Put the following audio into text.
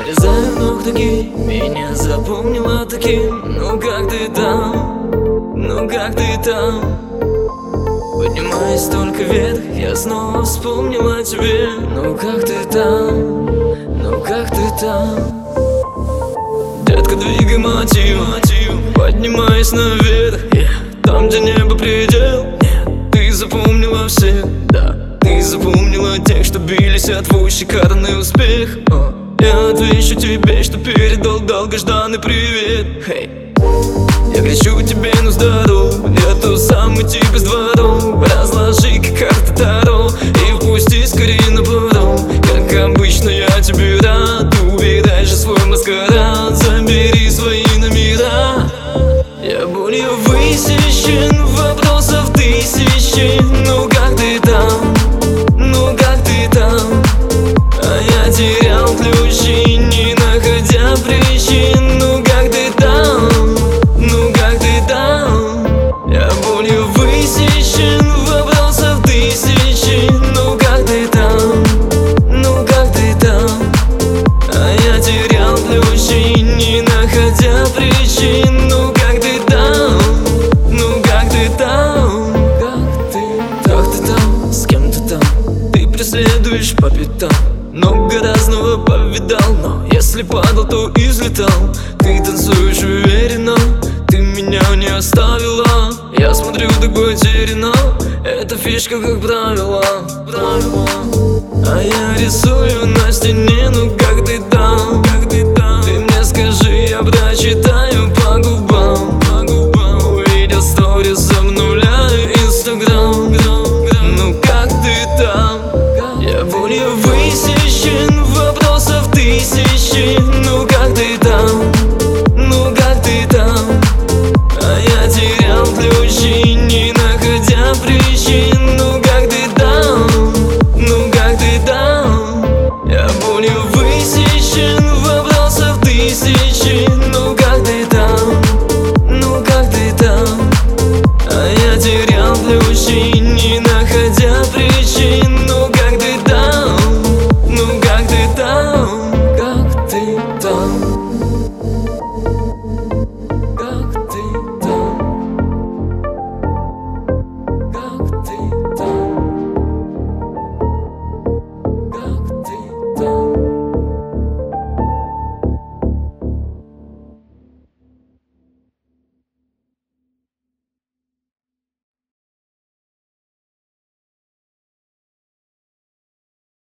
Нарезаю ногти, меня запомнила таким. Ну как ты там, ну как ты там? Поднимаясь только вверх, я снова вспомнила о тебе. Ну как ты там, ну как ты там? Детка, двигай мотив, поднимаясь наверх, там, где небо предел. Нет, ты запомнила всех, да, ты запомнила тех, что бились, а твой шикарный успех. Я отвечу тебе, что передал долгожданный привет. Я кричу тебе, ну здоров, я тот самый тип из дворов. Разложи-ка карты Таро и впусти скорее на паром. Как обычно я тебе рад, убирай же свой маскарад, забери свои номера. Я более высечен, вопросов тысячи. Ну как ты там, ну как ты там? А я терял ключи, не находя причин. Ну как ты там, ну как ты там? Я более высечен, вопросов тысячи. Ну как ты там, ну как ты там? А я терял ключи, не находя причин. Ну как ты там, ну как ты там? Как ты там, с кем ты там? Ты преследуешь по пятам. Много разного повидал, но если падал, то излетал. Ты танцуешь уверенно, ты меня не оставила. Я смотрю, ты потеряна, это фишка, как правило. А я рисую на стене